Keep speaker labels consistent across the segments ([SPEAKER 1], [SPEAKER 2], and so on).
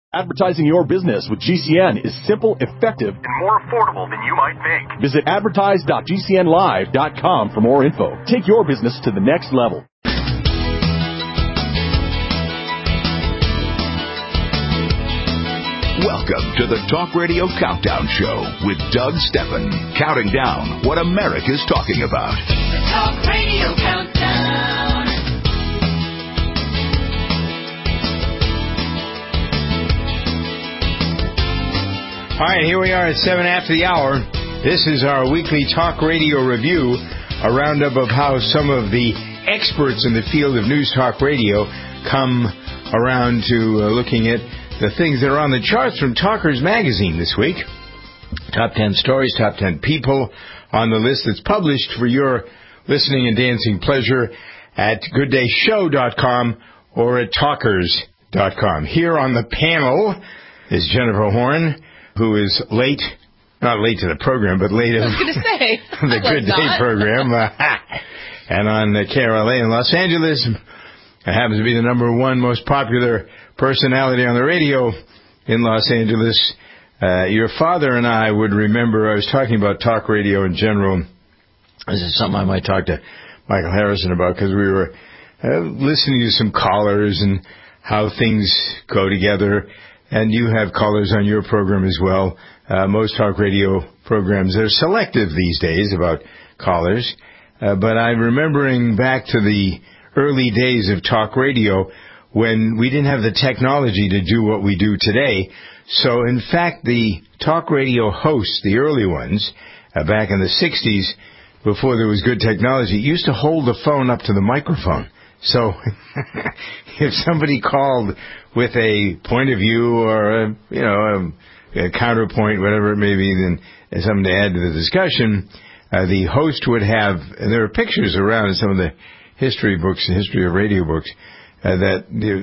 [SPEAKER 1] Advertising your business with GCN is simple, effective, and more affordable than you might think. Visit advertise.gcnlive.com for more info. Take your business to the next level.
[SPEAKER 2] Welcome to the Talk Radio Countdown Show with Doug Steffen, counting down what America's talking about.
[SPEAKER 3] The Talk Radio Countdown.
[SPEAKER 4] All right, here we are at 7 after the hour. This is our weekly Talk Radio review, a roundup of how some of the experts in the field of news talk radio come around to looking at the things that are on the charts from Talkers Magazine this week. Top 10 stories, top 10 people on the list that's published for your listening and dancing pleasure at gooddayshow.com or at talkers.com. Here on the panel is Jennifer Horn, who is late, not late to the program, but late to the Good Day program. And on KRLA in Los Angeles, it happens to be the number one most popular personality on the radio in Los Angeles. Your father and I would remember, I was talking about talk radio in general. This is something I might talk to Michael Harrison about, because we were listening to some callers and how things go together. And you have callers on your program as well. Most talk radio programs, they're selective these days about callers. But I'm remembering back to the early days of talk radio when we didn't have the technology to do what we do today. So, in fact, the talk radio hosts, the early ones, back in the 60s, before there was good technology, used to hold the phone up to the microphone. So, if somebody called with a point of view or a counterpoint, whatever it may be, then something to add to the discussion, the host would have, and there are pictures around in some of the history books, the history of radio books, that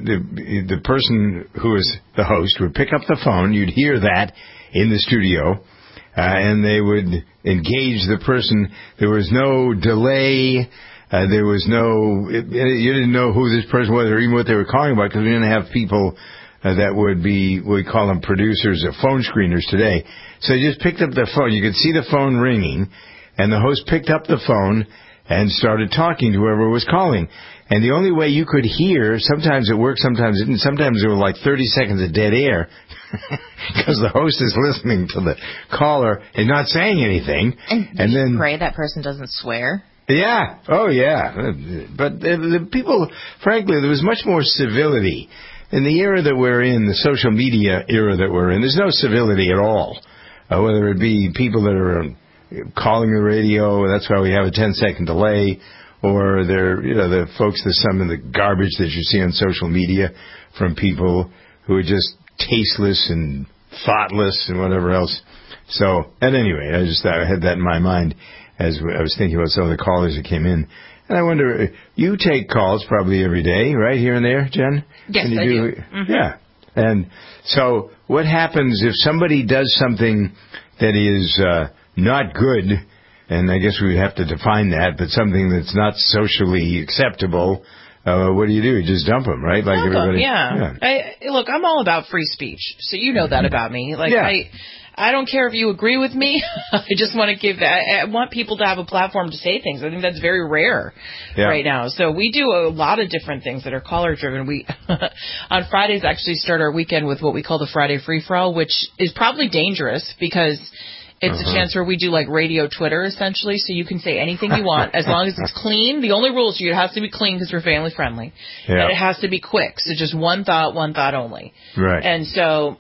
[SPEAKER 4] the person who is the host would pick up the phone. You'd hear that in the studio, and they would engage the person. There was no delay. There was no, you didn't know who this person was or even what they were calling about, because we didn't have people that would be, we call them producers or phone screeners today. So you just picked up the phone. You could see the phone ringing, and the host picked up the phone and started talking to whoever was calling. And the only way you could hear, sometimes it worked, sometimes it didn't. Sometimes there were like 30 seconds of dead air because the host is listening to the caller and not saying anything.
[SPEAKER 5] And then pray that person doesn't swear.
[SPEAKER 4] Yeah. Oh, yeah. But the people, frankly, there was much more civility. In the era that we're in, the social media era that we're in, there's no civility at all. Whether it be people that are calling the radio, that's why we have a 10-second delay, or the folks, there's some of the garbage that you see on social media from people who are just tasteless and thoughtless and whatever else. So, at any rate, I just thought I had that in my mind as I was thinking about some of the callers that came in. And I wonder, you take calls probably every day, right, here and there, Jen?
[SPEAKER 5] Yes, I do. Mm-hmm.
[SPEAKER 4] Yeah. And so what happens if somebody does something that is not good, and I guess we would have to define that, but something that's not socially acceptable, what do? You just dump them, right? Like everybody.
[SPEAKER 5] Yeah. Look, I'm all about free speech, so you know that about me. Like,
[SPEAKER 4] yeah.
[SPEAKER 5] I don't care if you agree with me. I just want to give that. I want people to have a platform to say things. I think that's very rare right now. So we do a lot of different things that are caller driven. We on Fridays actually start our weekend with what we call the Friday Free For All, which is probably dangerous because it's a chance where we do like radio Twitter essentially. So you can say anything you want as long as it's clean. The only rule is it has to be clean because we're family friendly, and it has to be quick. So just one thought only.
[SPEAKER 4] Right.
[SPEAKER 5] And so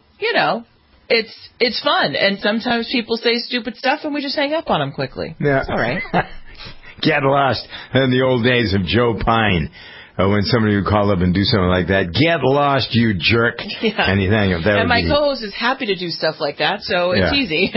[SPEAKER 5] It's fun, and sometimes people say stupid stuff, and we just hang up on them quickly.
[SPEAKER 4] Yeah.
[SPEAKER 5] It's all right.
[SPEAKER 4] Get lost. In the old days of Joe Pine, when somebody would call up and do something like that, get lost, you jerk.
[SPEAKER 5] Yeah.
[SPEAKER 4] And you hang up.
[SPEAKER 5] And my co-host is happy to do stuff like that, so it's easy.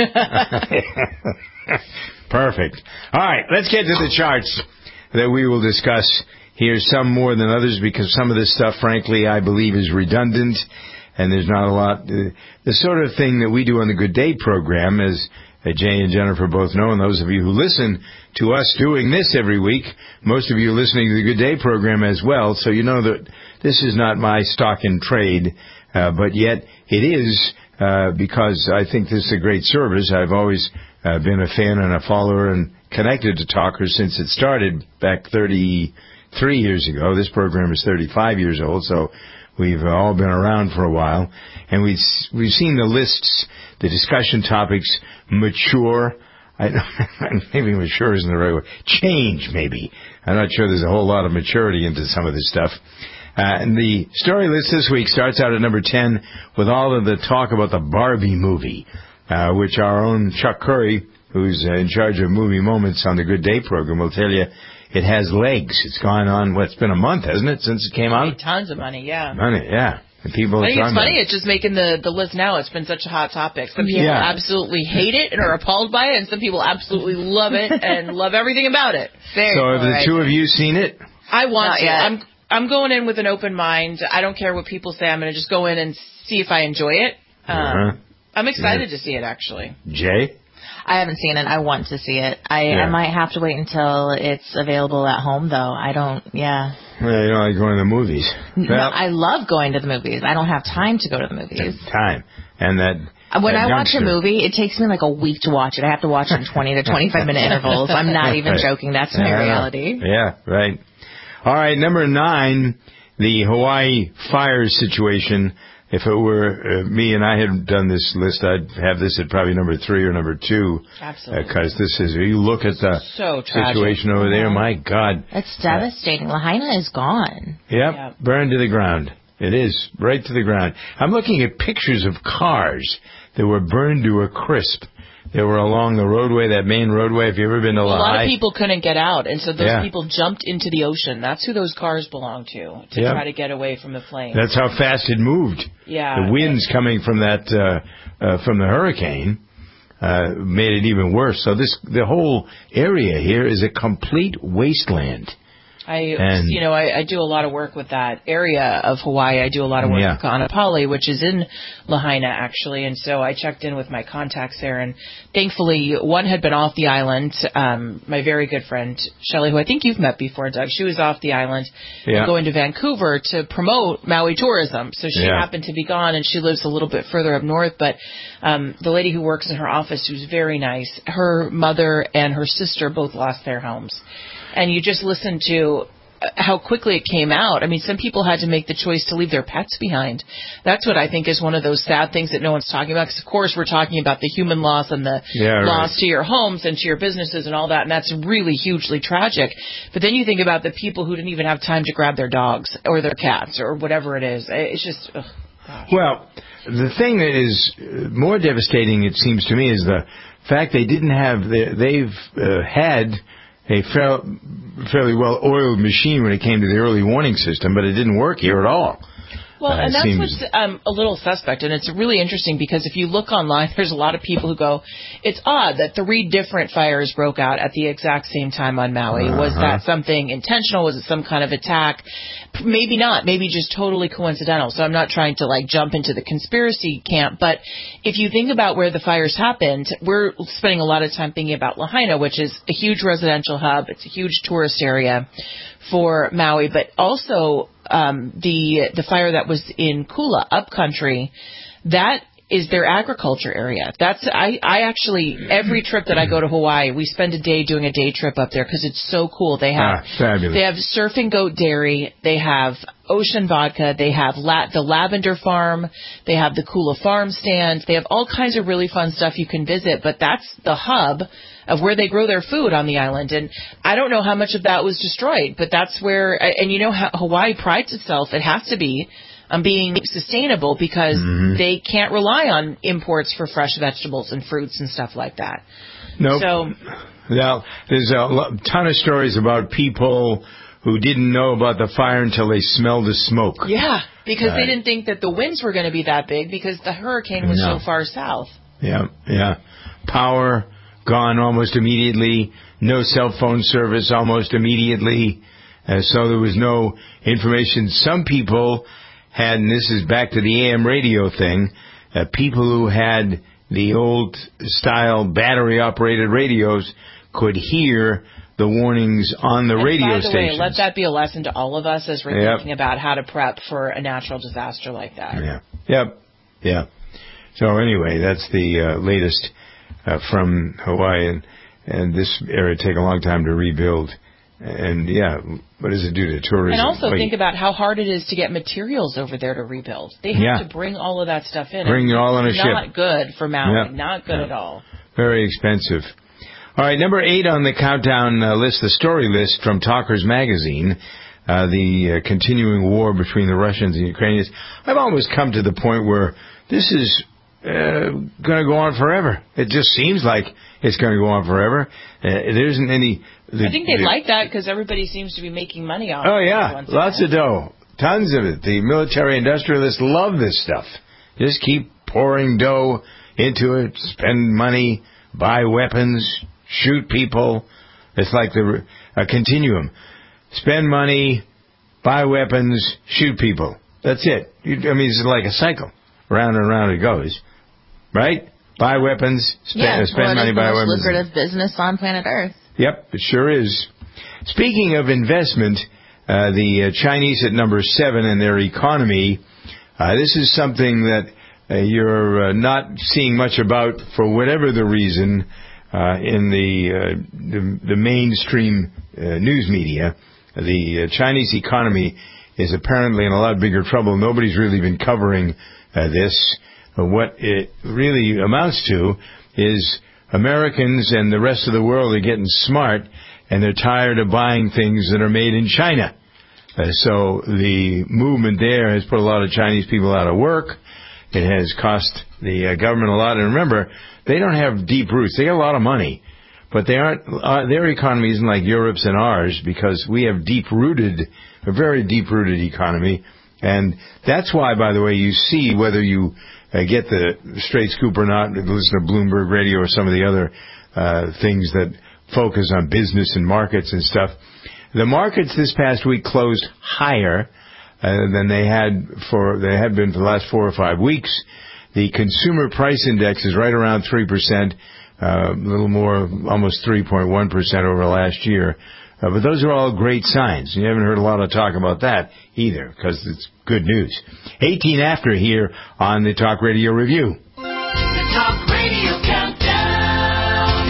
[SPEAKER 4] Perfect. All right, let's get to the charts that we will discuss here, some more than others, because some of this stuff, frankly, I believe is redundant. And there's not a lot. The sort of thing that we do on the Good Day program is Jay and Jennifer both know, and those of you who listen to us doing this every week, most of you are listening to the Good Day program as well, so you know that this is not my stock in trade, but yet it is because I think this is a great service. I've always been a fan and a follower and connected to Talker since it started back 33 years ago. This program is 35 years old, so we've all been around for a while, and we've seen the lists, the discussion topics mature. Maybe mature isn't the right word. Change, maybe. I'm not sure there's a whole lot of maturity into some of this stuff. And the story list this week starts out at number 10 with all of the talk about the Barbie movie, which our own Chuck Curry, who's in charge of Movie Moments on the Good Day program, will tell you it has legs. It's gone on, it's been a month, hasn't it, since it came out?
[SPEAKER 5] Tons of money, yeah.
[SPEAKER 4] Money, yeah. And people
[SPEAKER 5] I think it's funny. It's just making the list now. It's been such a hot topic. Some people absolutely hate it and are appalled by it, and some people absolutely love it and love everything about it.
[SPEAKER 4] So have the two of you seen it?
[SPEAKER 5] I want to. I'm going in with an open mind. I don't care what people say. I'm going to just go in and see if I enjoy it. I'm excited to see it, actually.
[SPEAKER 4] Jay?
[SPEAKER 6] I haven't seen it. I want to see it. I might have to wait until it's available at home, though. I don't,
[SPEAKER 4] Well, you don't like going to the movies.
[SPEAKER 6] No, I love going to the movies. I don't have time to go to the movies.
[SPEAKER 4] Time. And
[SPEAKER 6] when I watch a movie, it takes me like a week to watch it. I have to watch it in 20 to 25-minute intervals. I'm not even joking. That's my reality.
[SPEAKER 4] Yeah, right. All right, number 9, the Hawaii fire situation. If it were me and I had done this list, I'd have this at probably number 3 or number 2.
[SPEAKER 5] Absolutely.
[SPEAKER 4] Because this is, you look at the situation over there, my God.
[SPEAKER 6] It's devastating. Lahaina is gone.
[SPEAKER 4] Yep, burned to the ground. It is, right to the ground. I'm looking at pictures of cars that were burned to a crisp. They were along the roadway, that main roadway. Have you ever been to Lahaina?
[SPEAKER 5] A lot of people couldn't get out, and so those people jumped into the ocean. That's who those cars belong to try to get away from the flames.
[SPEAKER 4] That's how fast it moved.
[SPEAKER 5] Yeah.
[SPEAKER 4] The winds coming from that from the hurricane made it even worse. So the whole area here is a complete wasteland.
[SPEAKER 5] I do a lot of work with that area of Hawaii. I do a lot of work with Kaanapali, which is in Lahaina, actually. And so I checked in with my contacts there. And thankfully, one had been off the island. My very good friend, Shelley, who I think you've met before, Doug, she was off the island going to Vancouver to promote Maui tourism. So she happened to be gone, and she lives a little bit further up north. But the lady who works in her office, who's very nice, her mother and her sister both lost their homes. And you just listen to how quickly it came out. I mean, some people had to make the choice to leave their pets behind. That's what I think is one of those sad things that no one's talking about. Because, of course, we're talking about the human loss and the loss to your homes and to your businesses and all that. And that's really hugely tragic. But then you think about the people who didn't even have time to grab their dogs or their cats or whatever it is. It's just, gosh.
[SPEAKER 4] Well, the thing that is more devastating, it seems to me, is the fact they didn't have, they've had a fairly well-oiled machine when it came to the early warning system, but it didn't work here at all.
[SPEAKER 5] Well, and that's what's a little suspect, and it's really interesting because if you look online, there's a lot of people who go, it's odd that 3 different fires broke out at the exact same time on Maui. Was that something intentional? Was it some kind of attack? Maybe not. Maybe just totally coincidental. So I'm not trying to, jump into the conspiracy camp, but if you think about where the fires happened, we're spending a lot of time thinking about Lahaina, which is a huge residential hub. It's a huge tourist area for Maui, but also the fire that was in Kula, upcountry, that is their agriculture area. That's I actually, every trip that I go to Hawaii, we spend a day doing a day trip up there because it's so cool. They have surfing goat dairy, they have ocean vodka, they have the lavender farm, they have the Kula farm stand, they have all kinds of really fun stuff you can visit, but that's the hub of where they grow their food on the island. And I don't know how much of that was destroyed, but that's where, and you know how Hawaii prides itself, it has to be, on being sustainable because they can't rely on imports for fresh vegetables and fruits and stuff like that.
[SPEAKER 4] Nope. So, now, there's a ton of stories about people who didn't know about the fire until they smelled the smoke.
[SPEAKER 5] Yeah, because they didn't think that the winds were going to be that big because the hurricane was so far south.
[SPEAKER 4] Yeah. Power gone almost immediately. No cell phone service almost immediately. So there was no information. Some people had, and this is back to the AM radio thing, people who had the old-style battery-operated radios could hear the warnings on the radio stations. By the way,
[SPEAKER 5] let that be a lesson to all of us as we're thinking about how to prep for a natural disaster like that.
[SPEAKER 4] Yeah. So anyway, that's the latest from Hawaii, and this area take a long time to rebuild. And what does it do to tourism?
[SPEAKER 5] And also think about how hard it is to get materials over there to rebuild. They have to bring all of that stuff in.
[SPEAKER 4] Bring it all on a ship.
[SPEAKER 5] Not good for Maui. Not good at all.
[SPEAKER 4] Very expensive. All right, number 8 on the countdown list, the story list from Talkers Magazine, the continuing war between the Russians and the Ukrainians. I've almost come to the point where this is going to go on forever. It just seems like it's going to go on forever. There isn't any...
[SPEAKER 5] I think they like that because everybody seems to be making money off it.
[SPEAKER 4] Oh, yeah. Lots of dough. Tons of it. The military industrialists love this stuff. Just keep pouring dough into it, spend money, buy weapons, shoot people. It's like a continuum. Spend money, buy weapons, shoot people. That's it. It's like a cycle. Round and round it goes. Right? Buy weapons, spend money, buy weapons.
[SPEAKER 6] It's the most lucrative business on planet Earth.
[SPEAKER 4] Yep, it sure is. Speaking of investment, the Chinese at number 7 in their economy, this is something that you're not seeing much about for whatever the reason in the mainstream news media. The Chinese economy is apparently in a lot bigger trouble. Nobody's really been covering this. What it really amounts to is Americans and the rest of the world are getting smart, and they're tired of buying things that are made in China. So the movement there has put a lot of Chinese people out of work. It has cost the government a lot. And remember, they don't have deep roots. They got a lot of money, but they aren't. Their economy isn't like Europe's and ours because we have a very deep-rooted economy. And that's why, by the way, you see whether you get the straight scoop or not, listen to Bloomberg Radio or some of the other things that focus on business and markets and stuff. The markets this past week closed higher than they had been for the last 4 or 5 weeks. The consumer price index is right around 3%, a little more, almost 3.1% over last year. But those are all great signs. You haven't heard a lot of talk about that either, because it's good news. 18 after here on the Talk Radio Review.
[SPEAKER 3] The Talk Radio Countdown.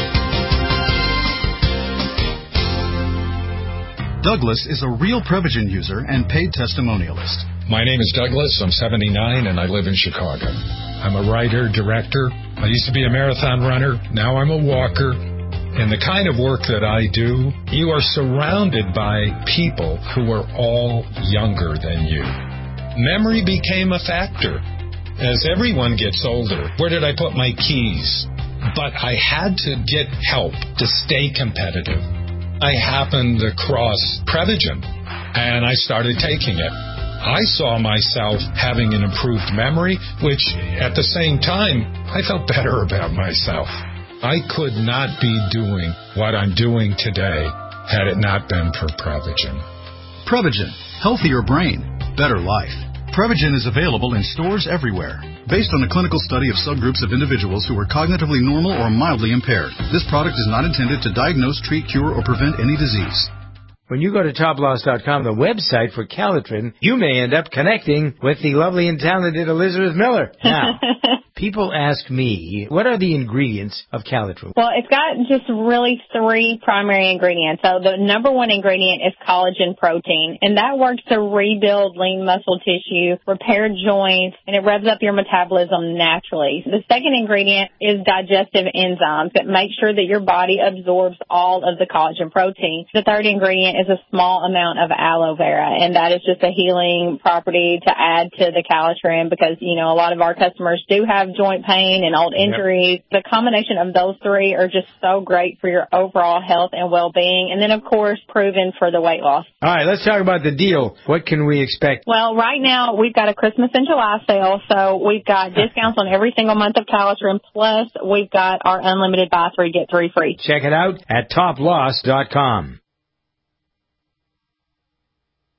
[SPEAKER 7] Douglas is a real Prevagen user and paid testimonialist.
[SPEAKER 8] My name is Douglas. I'm 79 and I live in Chicago. I'm a writer, director. I used to be a marathon runner. Now I'm a walker. And the kind of work that I do, you are surrounded by people who are all younger than you. Memory became a factor. As everyone gets older, where did I put my keys? But I had to get help to stay competitive. I happened across Prevagen, and I started taking it. I saw myself having an improved memory, which at the same time, I felt better about myself. I could not be doing what I'm doing today had it not been for Prevagen.
[SPEAKER 7] Prevagen. Healthier brain. Better life. Prevagen is available in stores everywhere. Based on a clinical study of subgroups of individuals who were cognitively normal or mildly impaired, this product is not intended to diagnose, treat, cure, or prevent any disease.
[SPEAKER 4] When you go to toploss.com, the website for Calitrin, you may end up connecting with the lovely and talented Elizabeth Miller. Now, people ask me, what are the ingredients of Calitrin?
[SPEAKER 9] Well, it's got just really 3 primary ingredients. So the number 1 ingredient is collagen protein, and that works to rebuild lean muscle tissue, repair joints, and it revs up your metabolism naturally. The second ingredient is digestive enzymes that make sure that your body absorbs all of the collagen protein. The third ingredient is a small amount of aloe vera, and that is just a healing property to add to the Calitrin because, a lot of our customers do have joint pain and old injuries. Yep. The combination of those 3 are just so great for your overall health and well-being. And then, of course, proven for the weight loss.
[SPEAKER 4] All right, let's talk about the deal. What can we expect?
[SPEAKER 9] Well, right now, we've got a Christmas and July sale, so we've got discounts on every single month of Calitrin, plus we've got our unlimited buy 3, get 3 free.
[SPEAKER 4] Check it out at toploss.com.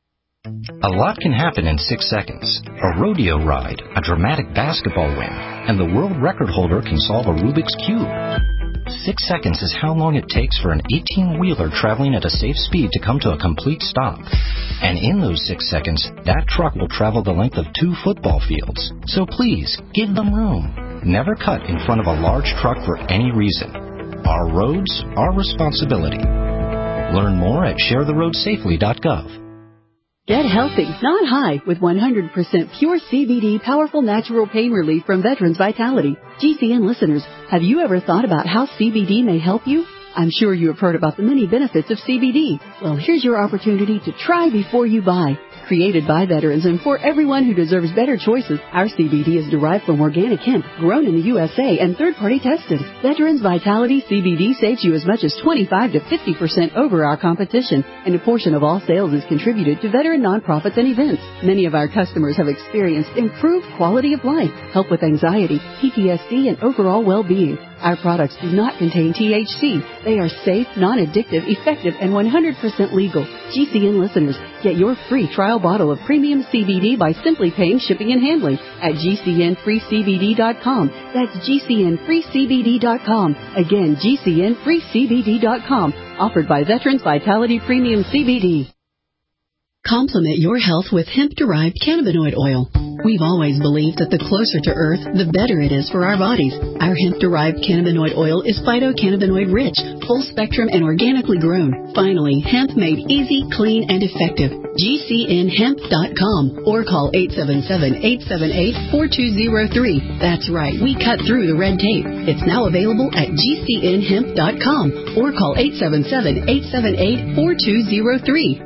[SPEAKER 10] A lot can happen in 6 seconds. A rodeo ride, a dramatic basketball win, and the world record holder can solve a Rubik's Cube. 6 seconds is how long it takes for an 18-wheeler traveling at a safe speed to come to a complete stop. And in those 6 seconds, that truck will travel the length of 2 football fields. So please, give them room. Never cut in front of a large truck for any reason. Our roads, our responsibility. Learn more at sharetheroadsafely.gov.
[SPEAKER 11] Get healthy, not high, with 100% pure CBD powerful natural pain relief from Veterans Vitality. GCN listeners, have you ever thought about how CBD may help you? I'm sure you have heard about the many benefits of CBD. Well, here's your opportunity to try before you buy. Created by veterans and for everyone who deserves better choices, our CBD is derived from organic hemp, grown in the USA and third-party tested. Veterans Vitality CBD saves you as much as 25 to 50% over our competition, and a portion of all sales is contributed to veteran nonprofits and events. Many of our customers have experienced improved quality of life, help with anxiety, PTSD, and overall well-being. Our products do not contain THC. They are safe, non-addictive, effective, and 100% legal. GCN listeners, get your free trial bottle of premium CBD by simply paying shipping and handling at GCNFreeCBD.com. That's GCNFreeCBD.com. Again, GCNFreeCBD.com. Offered by Veterans Vitality Premium CBD. Complement your health with hemp-derived cannabinoid oil. We've always believed that the closer to Earth, the better it is for our bodies. Our hemp-derived cannabinoid oil is phytocannabinoid-rich, full-spectrum, and organically grown. Finally, hemp made easy, clean, and effective. GCNHemp.com or call 877-878-4203. That's right, we cut through the red tape. It's now available at GCNHemp.com or call 877-878-4203.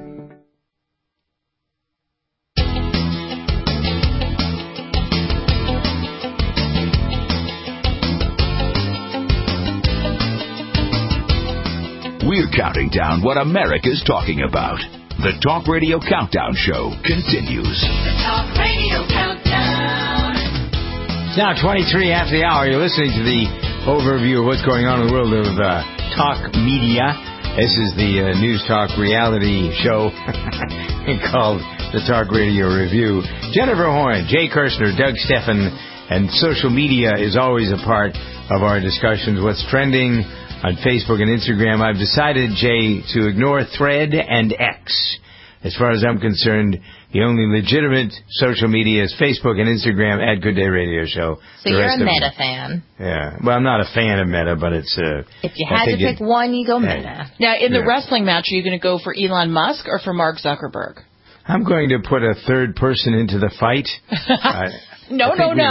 [SPEAKER 2] We're counting down what America's talking about. The Talk Radio Countdown Show continues.
[SPEAKER 3] The Talk Radio Countdown.
[SPEAKER 4] It's now 23 after the hour. You're listening to the overview of what's going on in the world of talk media. This is the News Talk reality show called the Talk Radio Review. Jennifer Horn, Jay Kirshner, Doug Steffen, and social media is always a part of our discussions. What's trending on Facebook and Instagram. I've decided, Jay, to ignore Thread and X. As far as I'm concerned, the only legitimate social media is Facebook and Instagram at Good Day Radio Show.
[SPEAKER 6] So you're a Meta fan.
[SPEAKER 4] Yeah. Well, I'm not a fan of Meta, but it's...
[SPEAKER 6] if you had to pick one, you go Meta.
[SPEAKER 5] Now, in the wrestling match, are you going to go for Elon Musk or for Mark Zuckerberg?
[SPEAKER 4] I'm going to put a third person into the fight.
[SPEAKER 5] No.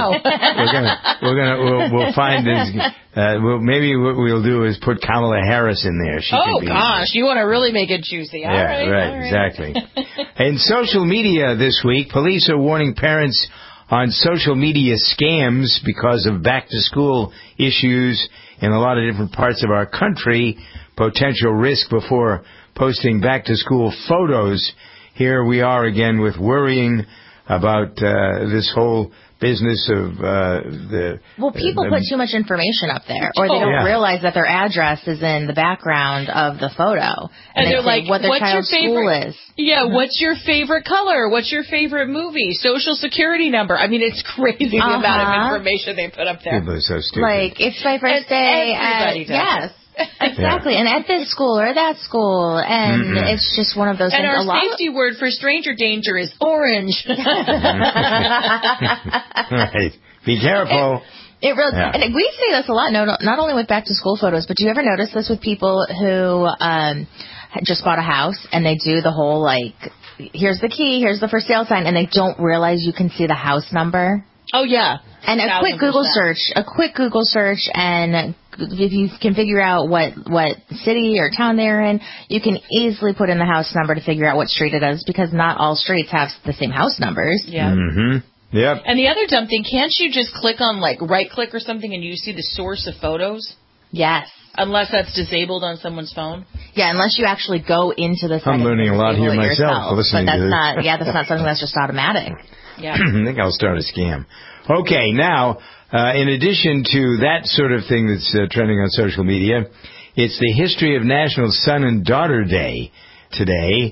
[SPEAKER 4] We'll find this. Maybe what we'll do is put Kamala Harris in there.
[SPEAKER 5] Gosh, you want to really make it juicy. All right.
[SPEAKER 4] Exactly. In social media this week, police are warning parents on social media scams because of back-to-school issues in a lot of different parts of our country, potential risk before posting back-to-school photos. Here we are again with worrying about this whole business of
[SPEAKER 6] people put too much information up there, or they don't realize that their address is in the background of the photo,
[SPEAKER 5] and they're like,
[SPEAKER 6] what their child's school is.
[SPEAKER 5] Yeah, what's your favorite color? What's your favorite movie? Social security number. I mean, it's crazy the amount of information they put up there.
[SPEAKER 4] People are so stupid.
[SPEAKER 6] Like, it's my first day at yes. Exactly, and at this school or that school, and it's just one of those things.
[SPEAKER 5] And our safety word for stranger danger is orange.
[SPEAKER 4] Right. Be careful.
[SPEAKER 6] It really, and we see this a lot, not only with back-to-school photos, but do you ever notice this with people who just bought a house, and they do the whole, like, here's the key, here's the for sale sign, and they don't realize you can see the house number?
[SPEAKER 5] Oh, yeah.
[SPEAKER 6] And a quick Google search, and if you can figure out what city or town they're in, you can easily put in the house number to figure out what street it is, because not all streets have the same house numbers.
[SPEAKER 5] Yeah.
[SPEAKER 4] Mm-hmm. Yep.
[SPEAKER 5] And the other dumb thing, can't you just click on, like, right-click or something and you see the source of photos?
[SPEAKER 6] Yes.
[SPEAKER 5] Unless that's disabled on someone's phone?
[SPEAKER 6] Yeah, unless you actually go into the settings.
[SPEAKER 4] I'm learning a lot here myself listening to this.
[SPEAKER 6] That's not something that's just automatic.
[SPEAKER 5] Yeah.
[SPEAKER 4] I think I'll start a scam. Okay, now, in addition to that sort of thing that's trending on social media, it's the history of National Son and Daughter Day today.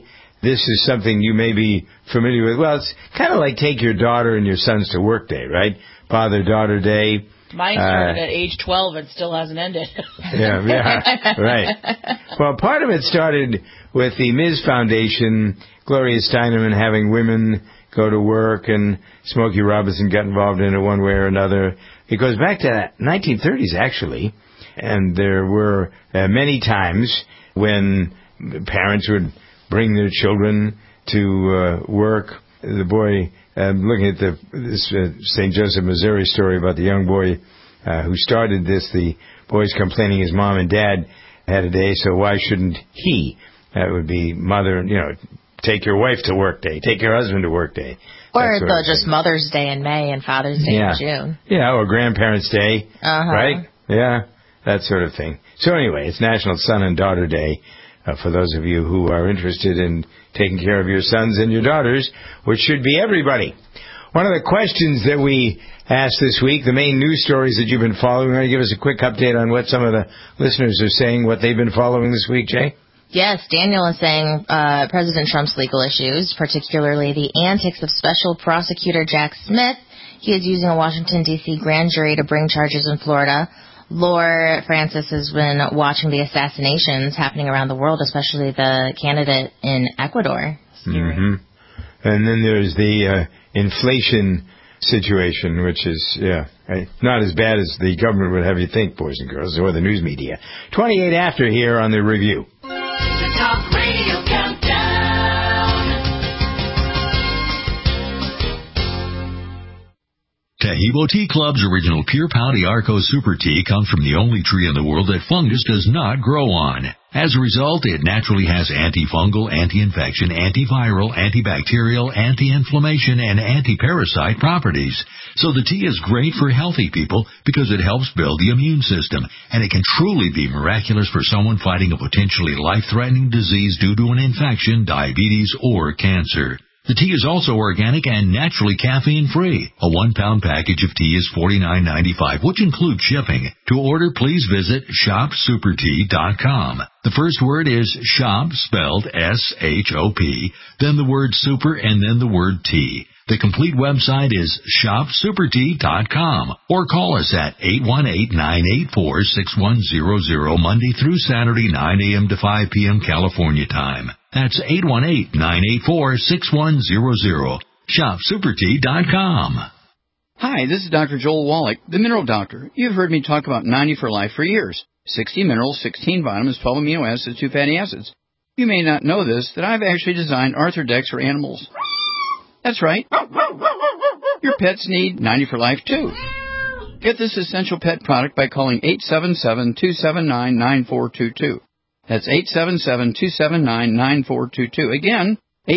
[SPEAKER 4] this is something you may be familiar with. Well, it's kind of like take your daughter and your sons to work day, right? Father-daughter day.
[SPEAKER 5] Mine started at age 12 and still hasn't ended.
[SPEAKER 4] yeah, right. Well, part of it started with the Ms. Foundation, Gloria Steineman having women go to work, and Smokey Robinson got involved in it one way or another. It goes back to the 1930s, actually, and there were many times when parents would bring their children to work. The boy, looking at this St. Joseph, Missouri story about the young boy who started this, the boy's complaining his mom and dad had a day, so why shouldn't he? That would be mother, take your wife to work day, take your husband to work day.
[SPEAKER 6] Or just Mother's Day in May and Father's Day in June.
[SPEAKER 4] Yeah, or Grandparents' Day, right? Yeah, that sort of thing. So anyway, it's National Son and Daughter Day for those of you who are interested in taking care of your sons and your daughters, which should be everybody. One of the questions that we asked this week, the main news stories that you've been following, want to give us a quick update on what some of the listeners are saying, what they've been following this week, Jay?
[SPEAKER 6] Yes, Daniel is saying President Trump's legal issues, particularly the antics of Special Prosecutor Jack Smith. He is using a Washington, D.C. grand jury to bring charges in Florida. Lore Francis has been watching the assassinations happening around the world, especially the candidate in Ecuador.
[SPEAKER 4] Mm-hmm. And then there's the inflation situation, which is, not as bad as the government would have you think, boys and girls, or the news media. 28 after here on The Review.
[SPEAKER 3] The Talk Radio Countdown.
[SPEAKER 2] Tahibo Tea Club's original Pure Pau d'Arco Super Tea comes from the only tree in the world that fungus does not grow on. As a result, it naturally has antifungal, anti-infection, antiviral, antibacterial, anti-inflammation, and anti-parasite properties. So the tea is great for healthy people because it helps build the immune system, and it can truly be miraculous for someone fighting a potentially life-threatening disease due to an infection, diabetes, or cancer. The tea is also organic and naturally caffeine-free. A 1-pound package of tea is $49.95, which includes shipping. To order, please visit shopsupertea.com. The first word is shop, spelled S-H-O-P, then the word super, and then the word tea. The complete website is shopsupertea.com, or call us at 818-984-6100 Monday through Saturday, 9 a.m. to 5 p.m. California time. That's 818-984-6100. ShopSuperTea.com.
[SPEAKER 12] Hi, this is Dr. Joel Wallach, the Mineral Doctor. You've heard me talk about 90 for Life for years. 60 minerals, 16 vitamins, 12 amino acids, 2 fatty acids. You may not know this, that I've actually designed Arthrodex for animals. That's right. Your pets need 90 for Life, too. Get this essential pet product by calling 877-279-9422. That's 877-279-9422. Again,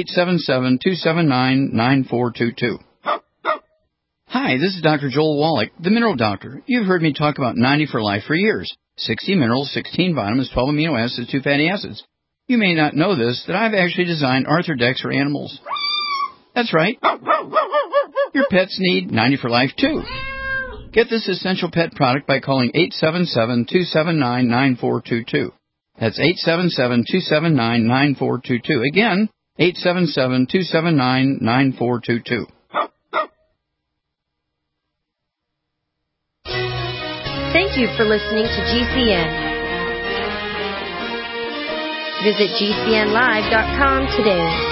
[SPEAKER 12] 877-279-9422. Hi, this is Dr. Joel Wallach, the Mineral Doctor. You've heard me talk about 90 for Life for years. 60 minerals, 16 vitamins, 12 amino acids, 2 fatty acids. You may not know this, that I've actually designed Arthrodex for animals. That's right. Your pets need 90 for Life, too. Get this essential pet product by calling 877-279-9422. That's 877-279-9422. Again, 877-279-9422.
[SPEAKER 13] Thank you for listening to GCN. Visit GCNlive.com today.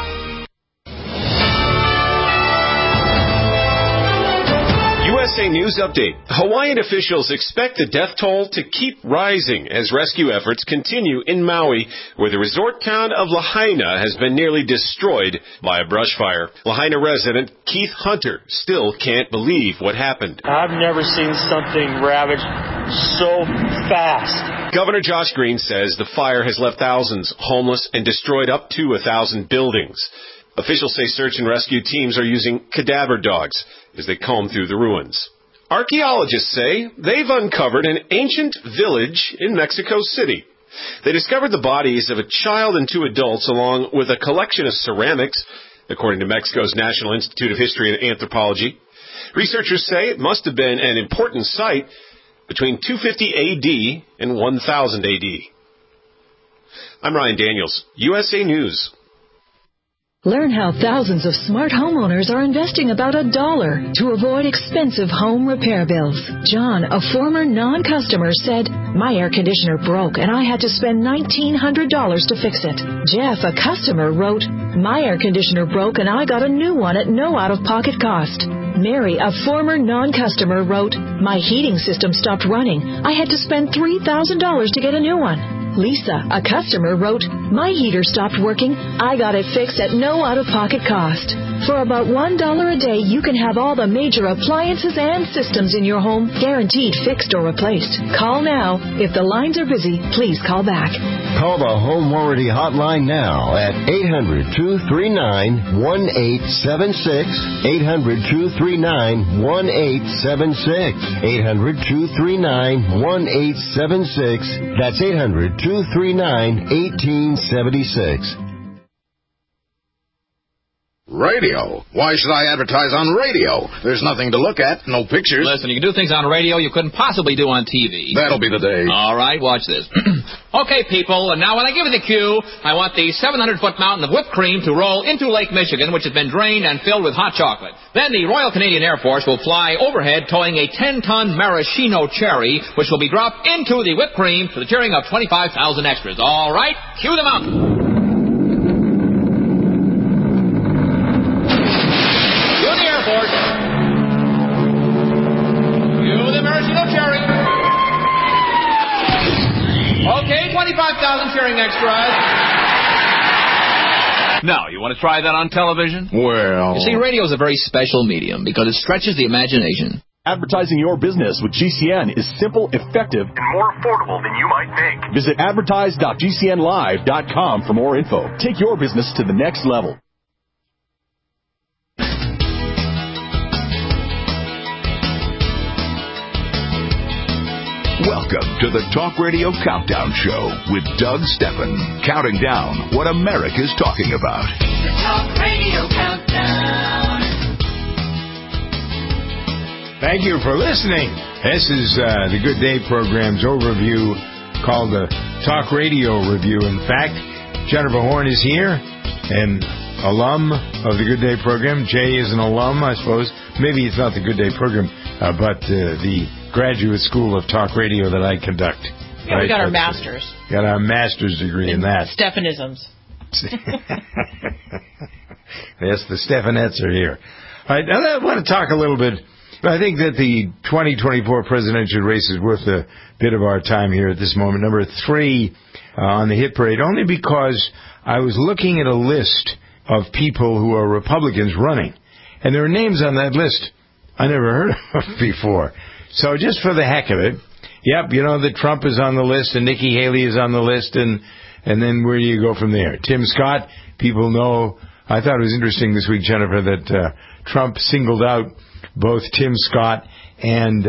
[SPEAKER 14] USA News Update. Hawaiian officials expect the death toll to keep rising as rescue efforts continue in Maui, where the resort town of Lahaina has been nearly destroyed by a brush fire. Lahaina resident Keith Hunter still can't believe what happened.
[SPEAKER 15] I've never seen something ravage so fast.
[SPEAKER 14] Governor Josh Green says the fire has left thousands homeless and destroyed up to 1,000 buildings. Officials say search and rescue teams are using cadaver dogs as they comb through the ruins. Archaeologists say they've uncovered an ancient village in Mexico City. They discovered the bodies of a child and 2 adults along with a collection of ceramics, according to Mexico's National Institute of History and Anthropology. Researchers say it must have been an important site between 250 AD and 1000 AD. I'm Ryan Daniels, USA News.
[SPEAKER 16] Learn how thousands of smart homeowners are investing about $1 to avoid expensive home repair bills. John, a former non-customer, said, "My air conditioner broke and I had to spend $1,900 to fix it." Jeff, a customer, wrote, "My air conditioner broke and I got a new one at no out-of-pocket cost." Mary, a former non-customer, wrote, "My heating system stopped running. I had to spend $3,000 to get a new one." Lisa, a customer, wrote, "My heater stopped working. I got it fixed at no out-of-pocket cost." For about $1 a day, you can have all the major appliances and systems in your home guaranteed fixed or replaced. Call now. If the lines are busy, please call back.
[SPEAKER 17] Call the Home Warranty Hotline now at 800-239-1876, 800-239-1876, 800-239-1876. That's 800-239-1876.
[SPEAKER 18] Radio? Why should I advertise on radio? There's nothing to look at, no pictures.
[SPEAKER 19] Listen, you can do things on radio you couldn't possibly do on TV.
[SPEAKER 18] That'll be the day.
[SPEAKER 19] All right, watch this. Okay, people, and now when I give you the cue, I want the 700-foot mountain of whipped cream to roll into Lake Michigan, which has been drained and filled with hot chocolate. Then the Royal Canadian Air Force will fly overhead towing a 10-ton maraschino cherry, which will be dropped into the whipped cream to the cheering of 25,000 extras. All right, cue the mountain. Okay, 25,000 cheering extras. Now, you want to try that on television?
[SPEAKER 18] Well...
[SPEAKER 19] You see, radio is a very special medium because it stretches the imagination.
[SPEAKER 1] Advertising your business with GCN is simple, effective, and more affordable than you might think. Visit advertise.gcnlive.com for more info. Take your business to the next level.
[SPEAKER 20] Welcome to the Talk Radio Countdown Show with Doug Steffen, counting down what America's talking about.
[SPEAKER 3] The Talk Radio Countdown.
[SPEAKER 4] Thank you for listening. This is the Good Day program's overview called the Talk Radio Review. In fact, Jennifer Horn is here, an alum of the Good Day program. Jay is an alum, I suppose. Maybe it's not the Good Day program, but the graduate school of talk radio that I conduct.
[SPEAKER 5] Yeah, right? We got our master's.
[SPEAKER 4] Got our master's degree in that.
[SPEAKER 5] Stephanisms.
[SPEAKER 4] Yes, the Stephanettes are here. All right, now I want to talk a little bit. I think that the 2024 presidential race is worth a bit of our time here at this moment. Number 3 on the hit parade, only because I was looking at a list of people who are Republicans running, and there are names on that list I never heard of before. So just for the heck of it, yep, you know that Trump is on the list and Nikki Haley is on the list, and then where do you go from there? Tim Scott, people know. I thought it was interesting this week, Jennifer, that Trump singled out both Tim Scott and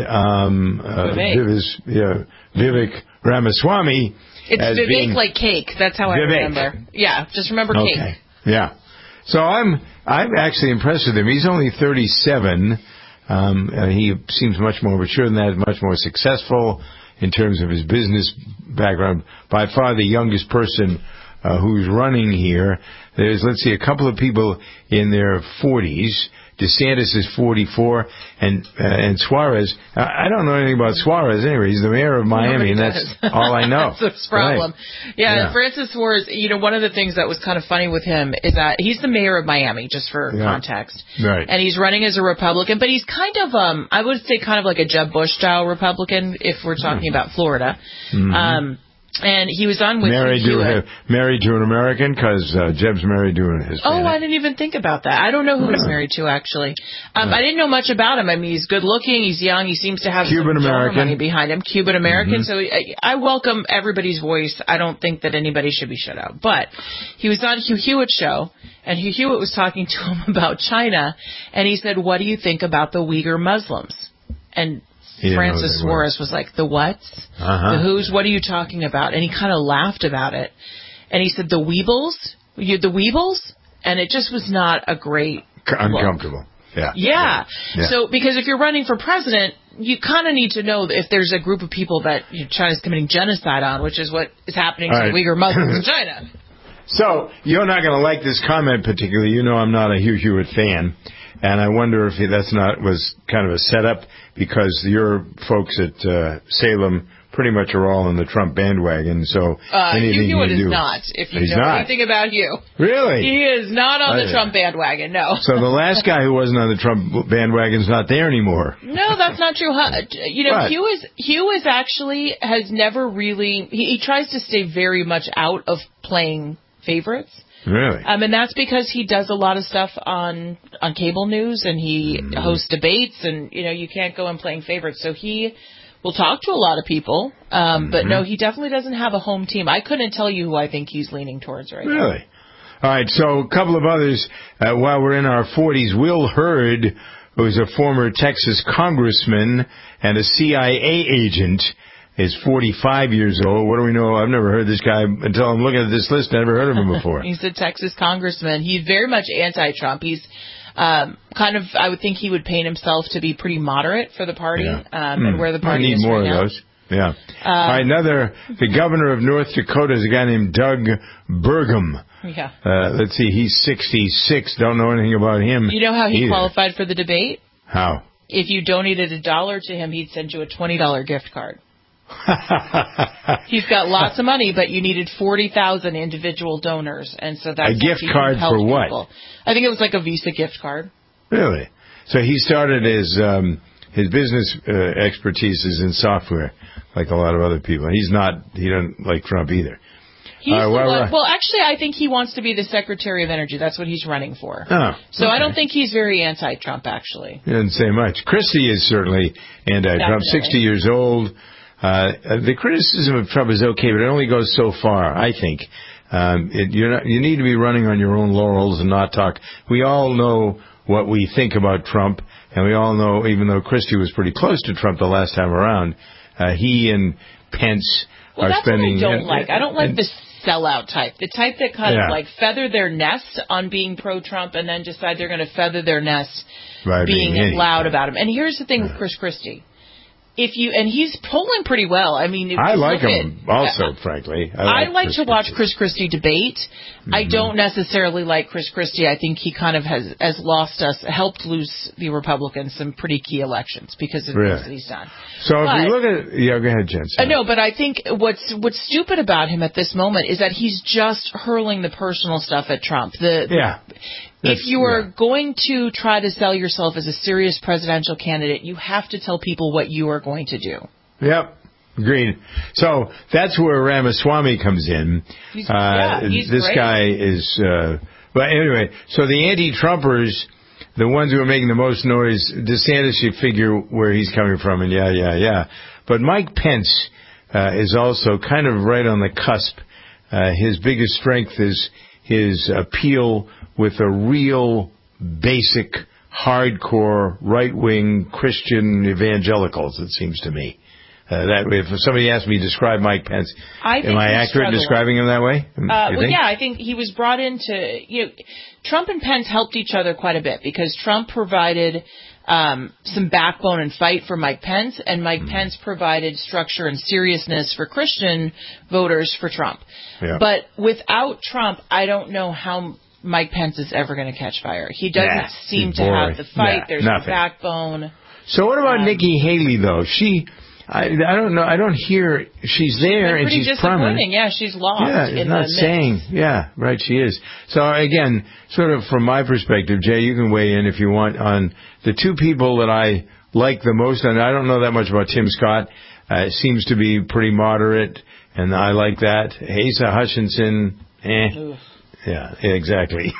[SPEAKER 4] Vivek Ramaswamy.
[SPEAKER 5] It's
[SPEAKER 4] as
[SPEAKER 5] Vivek
[SPEAKER 4] being
[SPEAKER 5] like cake. That's how I remember. Yeah, just remember cake.
[SPEAKER 4] Okay. Yeah. So I'm actually impressed with him. He's only 37. He seems much more mature than that, much more successful in terms of his business background. By far the youngest person who's running here. There's, let's see, a couple of people in their 40s. DeSantis is 44, and Suarez. I don't know anything about Suarez anyway. He's the mayor of Miami, and that's all I know.
[SPEAKER 5] That's the problem.
[SPEAKER 4] Right.
[SPEAKER 5] Yeah, Francis Suarez, one of the things that was kind of funny with him is that he's the mayor of Miami, just for context.
[SPEAKER 4] Right.
[SPEAKER 5] And he's running as a Republican, but he's kind of, I would say kind of like a Jeb Bush-style Republican, if we're talking about Florida. Mm-hmm. And he was on with
[SPEAKER 4] married to an American, because Jeb's married to his family.
[SPEAKER 5] Oh, I didn't even think about that. I don't know who he's married to, actually. I didn't know much about him. I mean, he's good looking, he's young, he seems to have
[SPEAKER 4] Cuban
[SPEAKER 5] some
[SPEAKER 4] American
[SPEAKER 5] money behind him. Cuban American.
[SPEAKER 4] Mm-hmm.
[SPEAKER 5] So I welcome everybody's voice. I don't think that anybody should be shut out. But he was on Hugh Hewitt's show, and Hugh Hewitt was talking to him about China, and he said, "What do you think about the Uyghur Muslims?" And Francis Suarez was like, "The whats? The who's? What are you talking about?" And he kind of laughed about it. And he said, "The Weebles? The Weebles?" And it just was not a great
[SPEAKER 4] uncomfortable.
[SPEAKER 5] Look. Yeah. So, because if you're running for president, you kind of need to know if there's a group of people that China's committing genocide on, which is what is happening to the Uyghur Muslims in China.
[SPEAKER 4] So, you're not going to like this comment particularly. You know I'm not a Hugh Hewitt fan. And I wonder if was kind of a setup, because your folks at Salem pretty much are all in the Trump bandwagon. So anything
[SPEAKER 5] Hugh Hewitt
[SPEAKER 4] you do,
[SPEAKER 5] is not. If you
[SPEAKER 4] he's
[SPEAKER 5] know
[SPEAKER 4] not.
[SPEAKER 5] anything about Hugh,
[SPEAKER 4] really,
[SPEAKER 5] he is not on the Trump bandwagon. No.
[SPEAKER 4] So the last guy who wasn't on the Trump bandwagon is not there anymore.
[SPEAKER 5] No, that's not true. You know, Hugh is actually has never really. He tries to stay very much out of playing favorites.
[SPEAKER 4] Really?
[SPEAKER 5] And that's because he does a lot of stuff on cable news, and he hosts debates, and you can't go in playing favorites. So he will talk to a lot of people, but no, he definitely doesn't have a home team. I couldn't tell you who I think he's leaning towards right now.
[SPEAKER 4] Really? All right, so a couple of others while we're in our 40s. Will Hurd, who is a former Texas congressman and a CIA agent, is 45 years old. What do we know? I've never heard this guy until I'm looking at this list. I never heard of him before.
[SPEAKER 5] He's a Texas congressman. He's very much anti-Trump. He's kind of, I would think he would paint himself to be pretty moderate for the party, and where the party is right now.
[SPEAKER 4] I need more of those. Yeah. All right, the governor of North Dakota is a guy named Doug Burgum.
[SPEAKER 5] Yeah.
[SPEAKER 4] Let's see, he's 66. Don't know anything about him.
[SPEAKER 5] You know how he
[SPEAKER 4] either.
[SPEAKER 5] qualified for the debate?
[SPEAKER 4] How?
[SPEAKER 5] If you donated $1 to him, he'd send you a $20 gift card. He's got lots of money, but you needed 40,000 individual donors, and so that's
[SPEAKER 4] a gift card for what?
[SPEAKER 5] People. I think it was like a Visa gift card.
[SPEAKER 4] Really? So he started his business expertise is in software, like a lot of other people. He doesn't like Trump either.
[SPEAKER 5] Well, actually, I think he wants to be the Secretary of Energy. That's what he's running for.
[SPEAKER 4] Oh,
[SPEAKER 5] so I don't think he's very anti-Trump, actually.
[SPEAKER 4] He doesn't say much. Christie is certainly anti-Trump. 60 years old. The criticism of Trump is okay, but it only goes so far, I think. You need to be running on your own laurels and not talk. We all know what we think about Trump, and we all know, even though Christie was pretty close to Trump the last time around, he and Pence are spending...
[SPEAKER 5] What I don't like. I don't like the sellout type. The type that kind of like feather their nest on being pro-Trump and then decide they're going to feather their nest being loud about him. And here's the thing with Chris Christie. And he's polling pretty well. I mean,
[SPEAKER 4] I like him also, frankly.
[SPEAKER 5] I like to watch Chris Christie debate. I don't necessarily like Chris Christie. I think he kind of has helped lose the Republicans some pretty key elections because of the things that he's done.
[SPEAKER 4] So if you look at, go ahead, Jen.
[SPEAKER 5] No, but I think what's stupid about him at this moment is that he's just hurling the personal stuff at Trump. If you are going to try to sell yourself as a serious presidential candidate, you have to tell people what you are going to do.
[SPEAKER 4] Yep. Agreed. So that's where Ramaswamy comes in.
[SPEAKER 5] He's
[SPEAKER 4] this
[SPEAKER 5] great.
[SPEAKER 4] guy is... but anyway, so the anti-Trumpers, the ones who are making the most noise, DeSantis, you figure where he's coming from, and But Mike Pence is also kind of right on the cusp. His biggest strength is his appeal with a real basic, hardcore, right-wing Christian evangelicals, it seems to me. That if somebody asked me to describe Mike Pence, am I accurate in describing him that way?
[SPEAKER 5] I think he was brought into, Trump and Pence helped each other quite a bit because Trump provided some backbone and fight for Mike Pence, and Mike Pence provided structure and seriousness for Christian voters for Trump. Yeah. But without Trump, I don't know how Mike Pence is ever going to catch fire. He doesn't seem to have the fight. There's no backbone.
[SPEAKER 4] So what about Nikki Haley, though? I don't know. I don't hear she's there and she's prominent.
[SPEAKER 5] Yeah, she's lost.
[SPEAKER 4] Yeah,
[SPEAKER 5] in
[SPEAKER 4] not
[SPEAKER 5] the
[SPEAKER 4] saying.
[SPEAKER 5] mix.
[SPEAKER 4] Yeah, right. She is. So again, sort of from my perspective, Jay, you can weigh in if you want on the two people that I like the most. And I don't know that much about Tim Scott. Seems to be pretty moderate, and I like that. Asa Hutchinson, Yeah, exactly.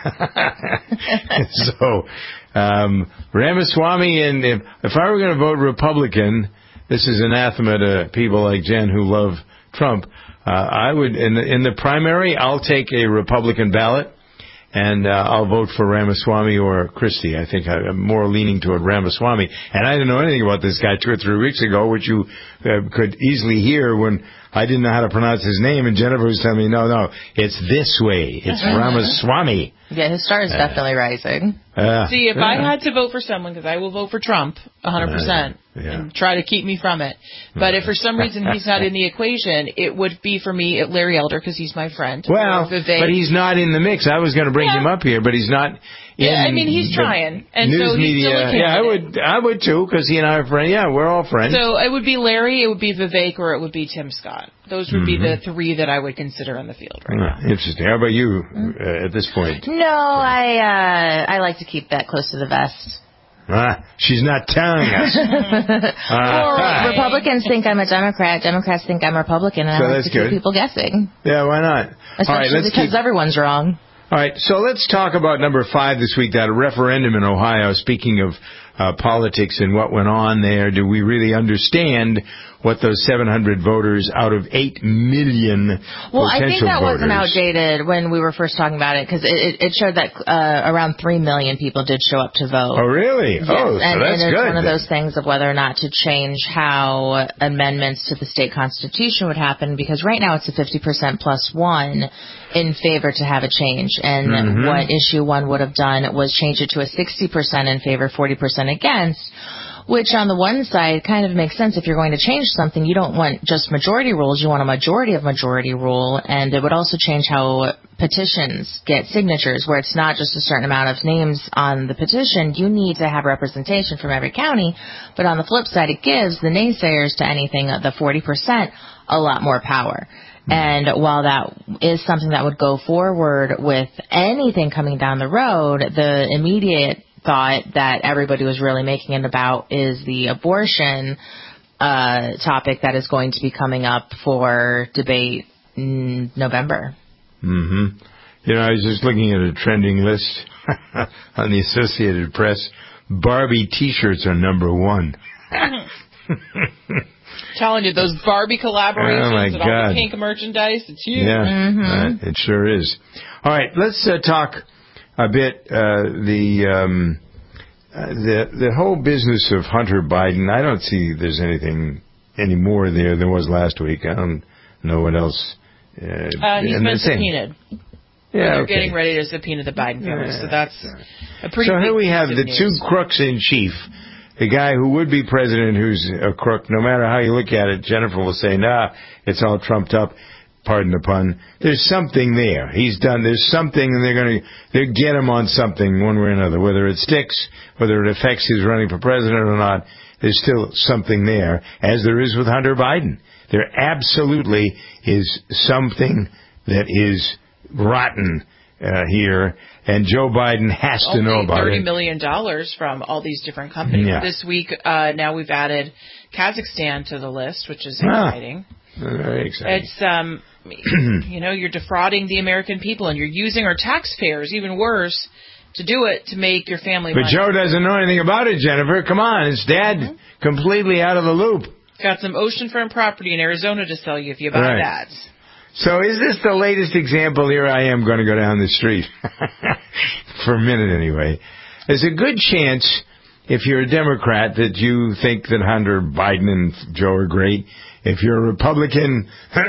[SPEAKER 4] So, Ramaswamy, and if I were going to vote Republican, this is anathema to people like Jen who love Trump. I would, in the primary, I'll take a Republican ballot, and I'll vote for Ramaswamy or Christie. I think I'm more leaning toward Ramaswamy. And I didn't know anything about this guy 2 or 3 weeks ago, which you could easily hear when I didn't know how to pronounce his name, and Jennifer was telling me, no, it's this way. It's Ramaswamy.
[SPEAKER 6] Yeah, his star is definitely rising.
[SPEAKER 5] See, if I had to vote for someone, because I will vote for Trump 100% and try to keep me from it. But if for some reason he's not in the equation, it would be for me Larry Elder, because he's my friend.
[SPEAKER 4] Well, but he's not in the mix. I was going to bring him up here, but he's not in
[SPEAKER 5] I mean, he's trying. And
[SPEAKER 4] news
[SPEAKER 5] so he's
[SPEAKER 4] media.
[SPEAKER 5] still a candidate.
[SPEAKER 4] I would too, because he and I are friends. Yeah, we're all friends.
[SPEAKER 5] So it would be Larry, it would be Vivek, or it would be Tim Scott. Those would be the three that I would consider in the field right now.
[SPEAKER 4] Interesting. How about you at this point?
[SPEAKER 6] No, I like to keep that close to the vest.
[SPEAKER 4] She's not telling us.
[SPEAKER 6] Republicans think I'm a Democrat. Democrats think I'm a Republican, and I like to keep people guessing.
[SPEAKER 4] Yeah, why not?
[SPEAKER 6] Especially because everyone's wrong.
[SPEAKER 4] All right, so let's talk about number 5 this week, that referendum in Ohio. Speaking of politics and what went on there, do we really understand what those 700 voters out of 8 million
[SPEAKER 6] Well, I think that
[SPEAKER 4] voters.
[SPEAKER 6] wasn't outdated when we were first talking about it, because it showed that around 3 million people did show up to vote.
[SPEAKER 4] Oh, really?
[SPEAKER 6] Yes.
[SPEAKER 4] Oh, so
[SPEAKER 6] and
[SPEAKER 4] that's
[SPEAKER 6] it's
[SPEAKER 4] good.
[SPEAKER 6] one of those things of whether or not to change how amendments to the state constitution would happen, because right now it's a 50% plus one in favor to have a change. And what issue one would have done was change it to a 60% in favor, 40% against, which on the one side kind of makes sense. If you're going to change something, you don't want just majority rules, you want a majority of majority rule. And it would also change how petitions get signatures, where it's not just a certain amount of names on the petition. You need to have representation from every county. But on the flip side, it gives the naysayers to anything, the 40%, a lot more power. And while that is something that would go forward with anything coming down the road, the immediate thought that everybody was really making it about is the abortion topic that is going to be coming up for debate in November.
[SPEAKER 4] You know, I was just looking at a trending list on the Associated Press. Barbie T-shirts are number 1.
[SPEAKER 5] Telling you, those Barbie collaborations
[SPEAKER 4] Oh my
[SPEAKER 5] and all
[SPEAKER 4] God.
[SPEAKER 5] the pink merchandise, it's huge.
[SPEAKER 4] Yeah, it sure is. All right, let's talk a bit the whole business of Hunter Biden. I don't see there's anything any more there than was last week. I don't know what else.
[SPEAKER 5] He's been subpoenaed.
[SPEAKER 4] Yeah,
[SPEAKER 5] They're getting ready to subpoena the Biden family, so that's a pretty.
[SPEAKER 4] So
[SPEAKER 5] big
[SPEAKER 4] here we have
[SPEAKER 5] piece
[SPEAKER 4] the
[SPEAKER 5] of news.
[SPEAKER 4] 2 crooks in chief. The guy who would be president who's a crook. No matter how you look at it, Jennifer will say, nah, it's all trumped up. Pardon the pun. There's something there. There's something, and they'll get him on something one way or another. Whether it sticks, whether it affects his running for president or not, there's still something there, as there is with Hunter Biden. There absolutely is something that is rotten here, and Joe Biden has to know about
[SPEAKER 5] $30
[SPEAKER 4] it.
[SPEAKER 5] million from all these different companies.
[SPEAKER 4] Yeah.
[SPEAKER 5] This week, now we've added Kazakhstan to the list, which is exciting.
[SPEAKER 4] Very exciting.
[SPEAKER 5] It's, you're defrauding the American people, and you're using our taxpayers, even worse, to do it to make your family
[SPEAKER 4] But
[SPEAKER 5] money.
[SPEAKER 4] Joe doesn't know anything about it, Jennifer. Come on, his dad completely out of the loop.
[SPEAKER 5] Got some oceanfront property in Arizona to sell you if you buy that.
[SPEAKER 4] So is this the latest example? Here I am going to go down the street. For a minute anyway. There's a good chance, if you're a Democrat, that you think that Hunter Biden and Joe are great. If you're a Republican,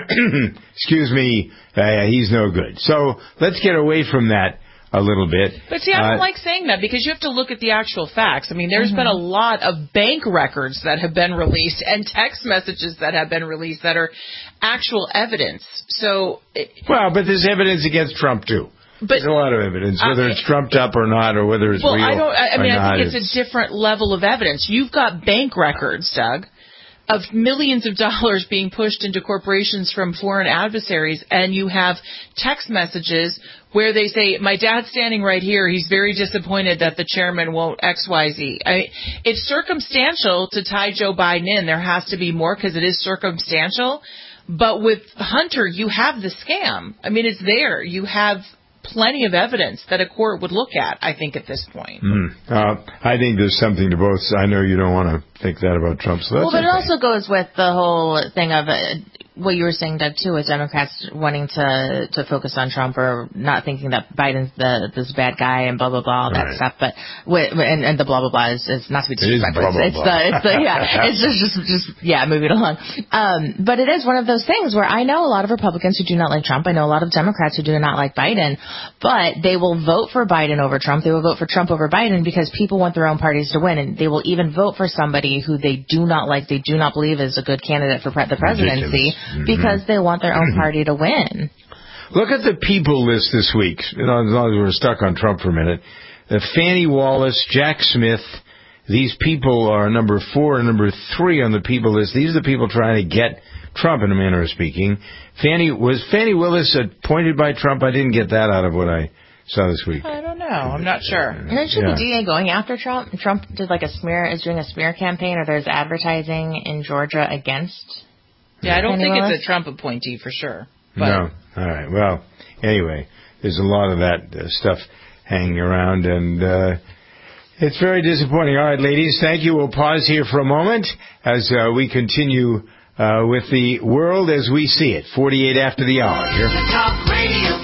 [SPEAKER 4] excuse me, he's no good. So let's get away from that a little bit.
[SPEAKER 5] But see, I don't like saying that, because you have to look at the actual facts. I mean, there's been a lot of bank records that have been released and text messages that have been released that are actual evidence. So,
[SPEAKER 4] but there's evidence against Trump too. There's a lot of evidence, whether it's trumped up or not, or whether it's real.
[SPEAKER 5] I think it's a different level of evidence. You've got bank records, Doug, of millions of dollars being pushed into corporations from foreign adversaries, and you have text messages where they say, my dad's standing right here, he's very disappointed that the chairman won't XYZ. It's circumstantial to tie Joe Biden in. There has to be more, because it is circumstantial. But with Hunter, you have the scam. I mean, it's there. You have plenty of evidence that a court would look at, I think, at this point.
[SPEAKER 4] I think there's something to both. I know you don't want to think that about Trump. So that's
[SPEAKER 6] but it also goes with the whole thing of what you were saying, Doug, too, with Democrats wanting to focus on Trump or not thinking that Biden's this bad guy and blah, blah, blah, all that stuff. But, and the blah, blah, blah is not to be disrespectful. It's moving along. But it is one of those things where I know a lot of Republicans who do not like Trump. I know a lot of Democrats who do not like Biden, but they will vote for Biden over Trump. They will vote for Trump over Biden because people want their own parties to win, and they will even vote for somebody who they do not like, they do not believe is a good candidate for the presidency because they want their own party to win.
[SPEAKER 4] Look at the people list this week. As long as we're stuck on Trump for a minute. Fannie Wallace, Jack Smith, these people are number 4 and number 3 on the people list. These are the people trying to get Trump, in a manner of speaking. Was Fannie Willis appointed by Trump? I didn't get that out of what I saw this week.
[SPEAKER 5] I don't know. I'm not sure.
[SPEAKER 6] Isn't the DA going after Trump? Trump did is doing a smear campaign, or there's advertising in Georgia against.
[SPEAKER 5] Yeah, I don't
[SPEAKER 6] Fannie
[SPEAKER 5] think
[SPEAKER 6] Willis?
[SPEAKER 5] it's a Trump appointee for sure. But.
[SPEAKER 4] No. All right. Well, anyway, there's a lot of that stuff hanging around, and it's very disappointing. All right, ladies, thank you. We'll pause here for a moment as we continue with the world as we see it. 48 after the hour here.
[SPEAKER 3] The Talk Radio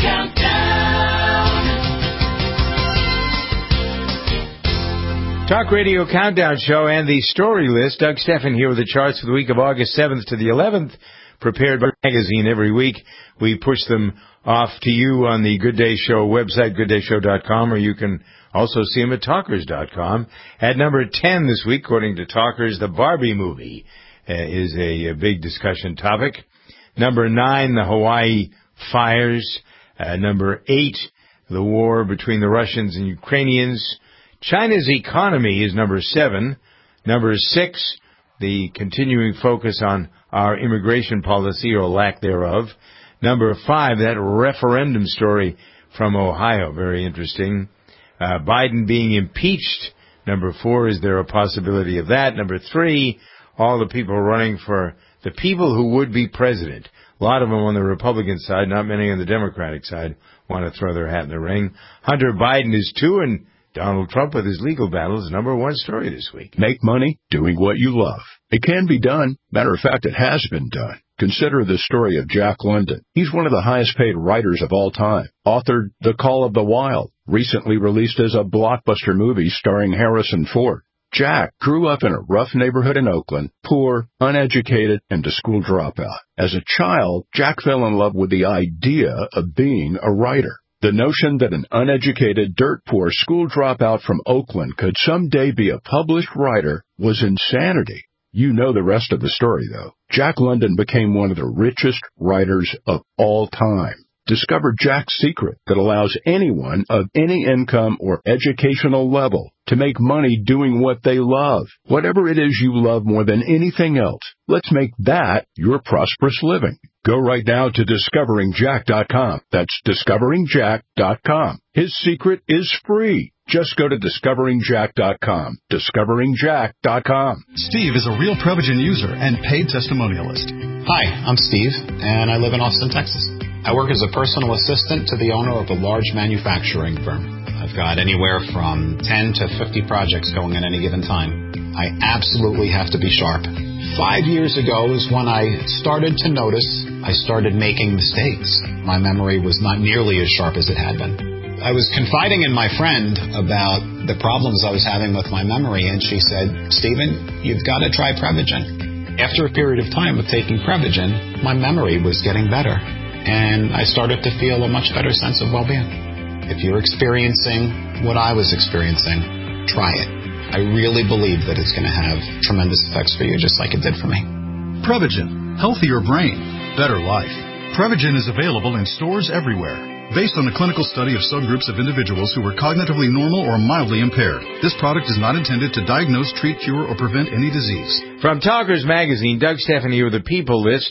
[SPEAKER 3] Countdown.
[SPEAKER 4] Talk Radio Countdown Show and the story list. Doug Steffen here with the charts for the week of August 7th to the 11th, prepared by Magazine every week. We push them off to you on the Good Day Show website, gooddayshow.com, or you can also see them at talkers.com. At number 10 this week, according to Talkers, the Barbie movie is a big discussion topic. Number 9, the Hawaii fires. Number 8, the war between the Russians and Ukrainians. China's economy is number 7. Number 6, the continuing focus on our immigration policy or lack thereof. Number 5, that referendum story from Ohio, very interesting. Biden being impeached. Number 4, is there a possibility of that? Number 3, all the people running for the people who would be president. A lot of them on the Republican side, not many on the Democratic side, want to throw their hat in the ring. Hunter Biden is 2, and Donald Trump with his legal battles, number 1 story this week.
[SPEAKER 21] Make money doing what you love. It can be done. Matter of fact, it has been done. Consider the story of Jack London. He's one of the highest paid writers of all time. Authored The Call of the Wild, recently released as a blockbuster movie starring Harrison Ford. Jack grew up in a rough neighborhood in Oakland, poor, uneducated, and a school dropout. As a child, Jack fell in love with the idea of being a writer. The notion that an uneducated, dirt-poor school dropout from Oakland could someday be a published writer was insanity. You know the rest of the story, though. Jack London became one of the richest writers of all time. Discover Jack's secret that allows anyone of any income or educational level to make money doing what they love. Whatever it is you love more than anything else, let's make that your prosperous living. Go right now to discoveringjack.com. That's discoveringjack.com. His secret is free. Just go to discoveringjack.com. Discoveringjack.com.
[SPEAKER 7] Steve is a real Prevagen user and paid testimonialist.
[SPEAKER 22] Hi, I'm Steve, and I live in Austin, Texas. I work as a personal assistant to the owner of a large manufacturing firm. I've got anywhere from 10 to 50 projects going at any given time. I absolutely have to be sharp. 5 years ago is when I started to notice I started making mistakes. My memory was not nearly as sharp as it had been. I was confiding in my friend about the problems I was having with my memory, and she said, Stephen, you've got to try Prevagen. After a period of time of taking Prevagen, my memory was getting better, and I started to feel a much better sense of well-being. If you're experiencing what I was experiencing, try it. I really believe that it's going to have tremendous effects for you, just like it did for me.
[SPEAKER 7] Prevagen. Healthier brain. Better life. Prevagen is available in stores everywhere. Based on a clinical study of subgroups of individuals who were cognitively normal or mildly impaired, this product is not intended to diagnose, treat, cure, or prevent any disease.
[SPEAKER 4] From Talkers Magazine, Doug Steffen here with the People List.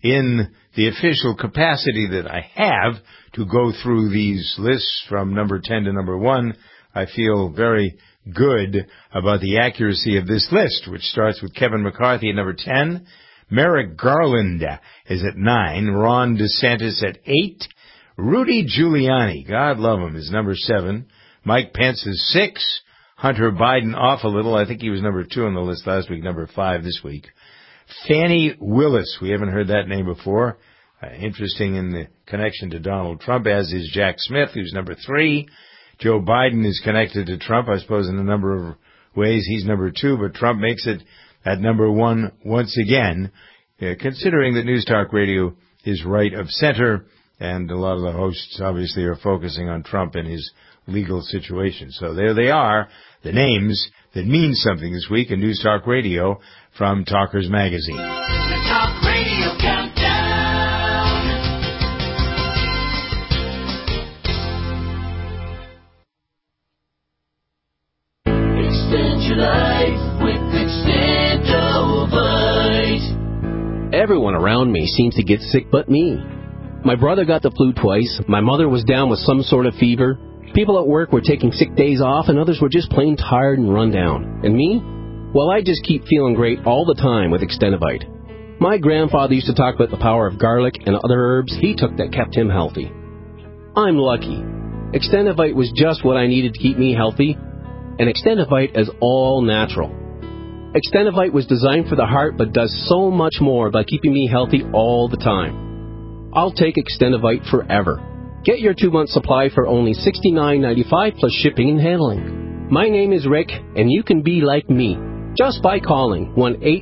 [SPEAKER 4] In the official capacity that I have to go through these lists from number 10 to number 1, I feel very good about the accuracy of this list, which starts with Kevin McCarthy at number 10. Merrick Garland is at 9. Ron DeSantis at 8. Rudy Giuliani, God love him, is number 7. Mike Pence is 6. Hunter Biden off a little. I think he was number 2 on the list last week, number 5 this week. Fannie Willis. We haven't heard that name before. Interesting in the connection to Donald Trump, as is Jack Smith, who's number 3. Joe Biden is connected to Trump, I suppose, in a number of ways. He's number 2, but Trump makes it at number 1 once again, considering that News Talk Radio is right of center, and a lot of the hosts obviously are focusing on Trump and his legal situation. So there they are, the names that mean something this week in News Talk Radio from Talkers Magazine.
[SPEAKER 3] The Talk Radio Countdown. Extend your life with Extendovite.
[SPEAKER 8] Everyone around me seems to get sick but me. My brother got the flu twice, my mother was down with some sort of fever, people at work were taking sick days off, and others were just plain tired and run down. And me? Well, I just keep feeling great all the time with Extendovite. My grandfather used to talk about the power of garlic and other herbs he took that kept him healthy. I'm lucky. Extendovite was just what I needed to keep me healthy, and Extendovite is all natural. Extendovite was designed for the heart but does so much more by keeping me healthy all the time. I'll take Extendovite forever. Get your 2-month supply for only $69.95 plus shipping and handling. My name is Rick, and you can be like me just by calling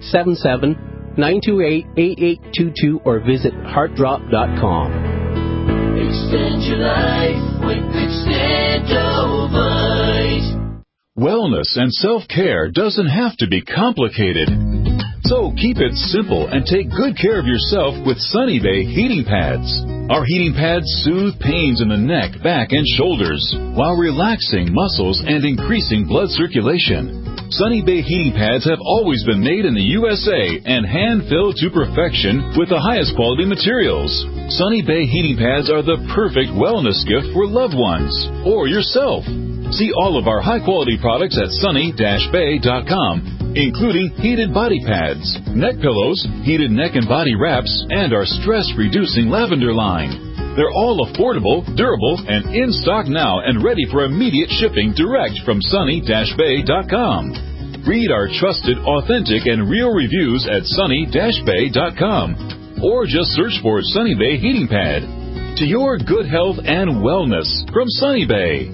[SPEAKER 8] 1-877-928-8822 or visit heartdrop.com.
[SPEAKER 3] Extend your life with Extendovite.
[SPEAKER 9] Wellness and self-care doesn't have to be complicated. So keep it simple and take good care of yourself with Sunny Bay heating pads. Our heating pads soothe pains in the neck, back, and shoulders while relaxing muscles and increasing blood circulation. Sunny Bay heating pads have always been made in the USA and hand-filled to perfection with the highest quality materials. Sunny Bay heating pads are the perfect wellness gift for loved ones or yourself. See all of our high-quality products at sunny-bay.com, including heated body pads, neck pillows, heated neck and body wraps, and our stress-reducing lavender line. They're all affordable, durable, and in stock now and ready for immediate shipping direct from sunny-bay.com. Read our trusted, authentic, and real reviews at sunny-bay.com, or just search for Sunny Bay Heating Pad. To your good health and wellness from Sunny Bay.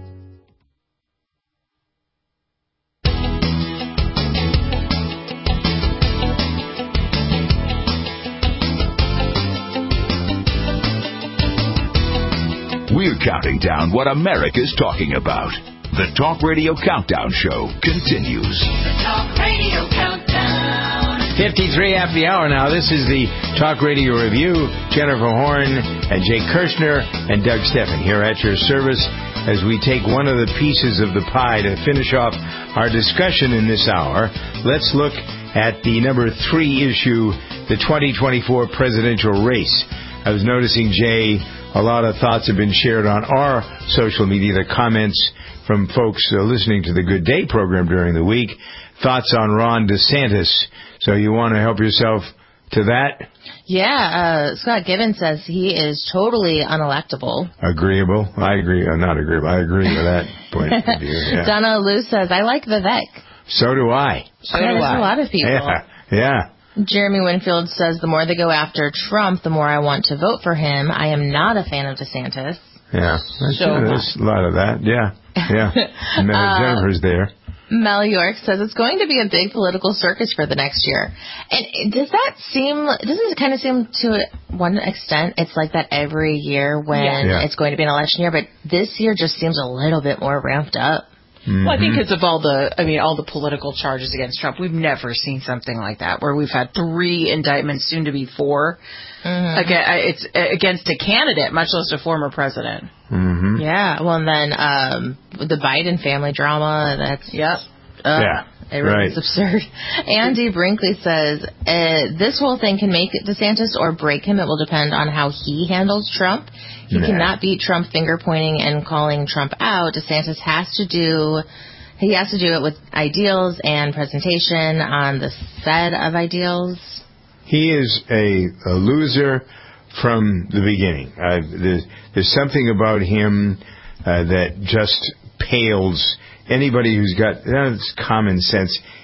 [SPEAKER 20] We're counting down what America's talking about. The Talk Radio Countdown Show continues.
[SPEAKER 3] The Talk Radio Countdown.
[SPEAKER 4] 53 after the hour now. This is the Talk Radio Review. Jennifer Horn and Jake Kirshner and Doug Steffen here at your service as we take one of the pieces of the pie to finish off our discussion in this hour. Let's look at the number 3 issue, the 2024 presidential race. I was noticing, Jay, a lot of thoughts have been shared on our social media, the comments from folks listening to the Good Day program during the week. Thoughts on Ron DeSantis. So you want to help yourself to that?
[SPEAKER 6] Yeah, Scott Gibbons says he is totally unelectable.
[SPEAKER 4] Agreeable? I agree. Not agreeable. I agree with that point of view. Yeah.
[SPEAKER 6] Donna Lou says, I like Vivek.
[SPEAKER 4] So do I.
[SPEAKER 6] So do I. A lot of people.
[SPEAKER 4] Yeah.
[SPEAKER 6] Jeremy Winfield says, the more they go after Trump, the more I want to vote for him. I am not a fan of DeSantis.
[SPEAKER 4] Yeah. There's a lot of that. Yeah. Jennifer's there.
[SPEAKER 6] Mel York says it's going to be a big political circus for the next year. And doesn't it kind of seem to one extent it's like that every year when it's going to be an election year, but this year just seems a little bit more ramped up.
[SPEAKER 5] Well, I think because of all the political charges against Trump. We've never seen something like that, where we've had 3 indictments, soon to be 4. It's against a candidate, much less a former president.
[SPEAKER 4] Mm-hmm.
[SPEAKER 6] Yeah. Well, and then the Biden family drama. That's everything's absurd. Andy Brinkley says this whole thing can make DeSantis or break him. It will depend on how he handles Trump. He cannot beat Trump finger pointing and calling Trump out. DeSantis has to do it with ideals and presentation on the set of ideals.
[SPEAKER 4] He is a loser from the beginning. There's something about him that just pales anybody who's got common sense.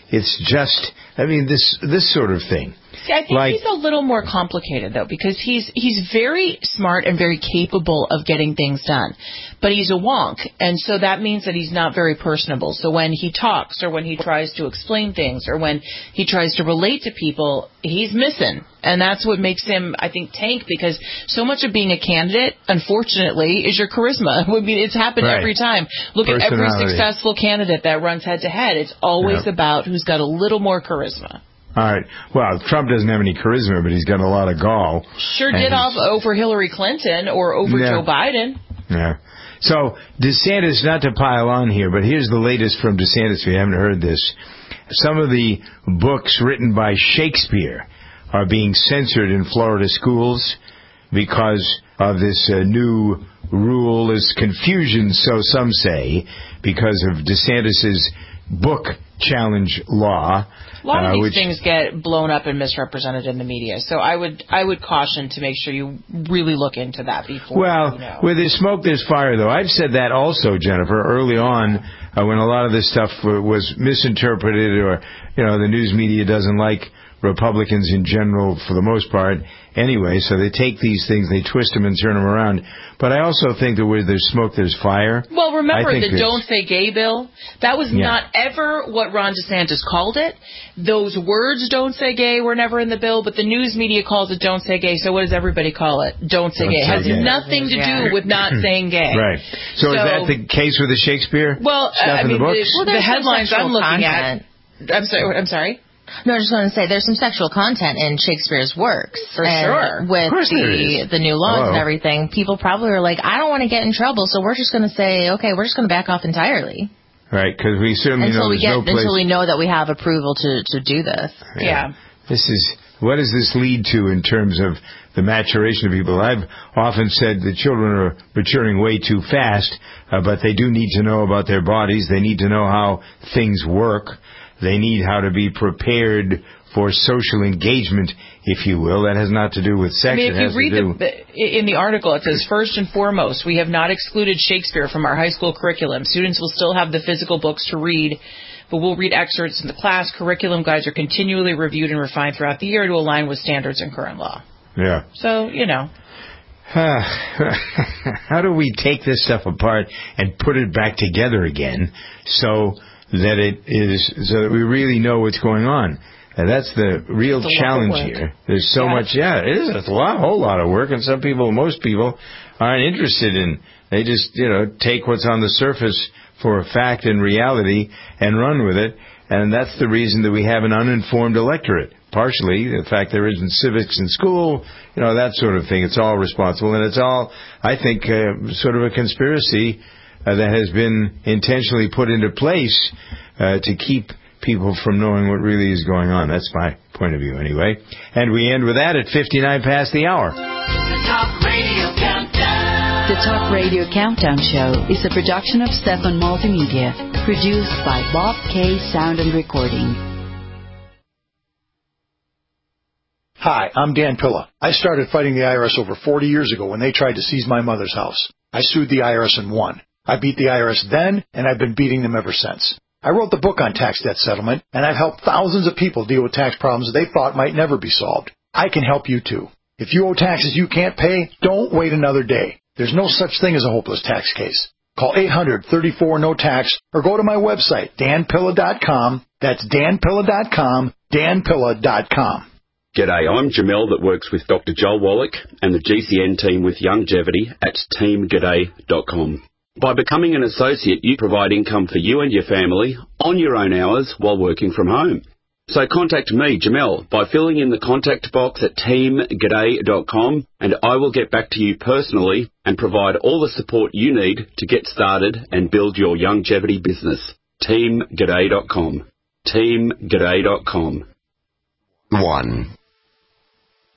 [SPEAKER 4] It's just, I mean, this sort of thing.
[SPEAKER 5] See, I think he's a little more complicated, though, because he's very smart and very capable of getting things done. But he's a wonk, and so that means that he's not very personable. So when he talks or when he tries to explain things or when he tries to relate to people, he's missing. And that's what makes him, I think, tank, because so much of being a candidate, unfortunately, is your charisma. I mean, it's happened every time. Look at every successful candidate that runs head-to-head. It's always about who's got a little more charisma.
[SPEAKER 4] All right. Well, Trump doesn't have any charisma, but he's got a lot of gall.
[SPEAKER 5] Sure did over Hillary Clinton or over Joe Biden.
[SPEAKER 4] Yeah. So DeSantis, not to pile on here, but here's the latest from DeSantis. If you haven't heard this, some of the books written by Shakespeare are being censored in Florida schools because of this new rule. There's confusion, so some say, because of DeSantis's book challenge law.
[SPEAKER 5] A lot of these things get blown up and misrepresented in the media, so I would caution to make sure you really look into that before. Well,
[SPEAKER 4] where there's smoke, there's fire, though. I've said that also, Jennifer, early on when a lot of this stuff was misinterpreted, or the news media doesn't like Republicans in general for the most part anyway, so they take these things, they twist them and turn them around. But I also think that where there's smoke, there's fire.
[SPEAKER 5] Well, remember the Don't Say Gay bill? That was not ever what Ron DeSantis called it. Those words, Don't Say Gay, were never in the bill, but the news media calls it Don't Say Gay, so what does everybody call it? Don't Say Gay. It has nothing to do with not saying gay.
[SPEAKER 4] Right. So is that the case with the Shakespeare stuff in the books?
[SPEAKER 5] The headlines I'm looking at... I'm sorry?
[SPEAKER 6] No, I just want to say there's some sexual content in Shakespeare's works.
[SPEAKER 5] For sure.
[SPEAKER 6] With the new laws and everything, people probably are like, I don't want to get in trouble, so we're just going to say, okay, we're just going to back off entirely.
[SPEAKER 4] Right, because we certainly
[SPEAKER 6] until we know that we have approval to do this.
[SPEAKER 5] Yeah.
[SPEAKER 4] What does this lead to in terms of the maturation of people? I've often said that children are maturing way too fast, but they do need to know about their bodies. They need to know how things work. They need how to be prepared for social engagement, if you will. That has not to do with sex.
[SPEAKER 5] I mean, if you read in the article, it says, first and foremost, we have not excluded Shakespeare from our high school curriculum. Students will still have the physical books to read, but we'll read excerpts in the class. Curriculum guides are continually reviewed and refined throughout the year to align with standards and current law.
[SPEAKER 4] Yeah.
[SPEAKER 5] So,
[SPEAKER 4] how do we take this stuff apart and put it back together again so that we really know what's going on? And that's the real challenge here. There's so much, it is. It's a whole lot of work, and most people aren't interested in. They just, take what's on the surface for a fact and reality and run with it. And that's the reason that we have an uninformed electorate. Partially, the fact there isn't civics in school, that sort of thing. It's all responsible, and it's all, I think, sort of a conspiracy that has been intentionally put into place to keep people from knowing what really is going on. That's my point of view, anyway. And we end with that at 59 past the hour.
[SPEAKER 3] The Talk Radio Countdown.
[SPEAKER 10] The Talk Radio Countdown Show is a production of Stefan Multimedia, produced by Bob K. Sound and Recording.
[SPEAKER 11] Hi, I'm Dan Pilla. I started fighting the IRS over 40 years ago when they tried to seize my mother's house. I sued the IRS and won. I beat the IRS then, and I've been beating them ever since. I wrote the book on tax debt settlement, and I've helped thousands of people deal with tax problems they thought might never be solved. I can help you too. If you owe taxes you can't pay, don't wait another day. There's no such thing as a hopeless tax case. Call 800-34-NO-TAX or go to my website, danpilla.com. That's danpilla.com, danpilla.com.
[SPEAKER 23] G'day, I'm Jamel that works with Dr. Joel Wallach and the GCN team with Longevity at teamg'day.com. By becoming an associate, you provide income for you and your family on your own hours while working from home. So contact me, Jamel, by filling in the contact box at teamg'day.com, and I will get back to you personally and provide all the support you need to get started and build your longevity business. teamg'day.com. teamg'day.com.
[SPEAKER 17] 1.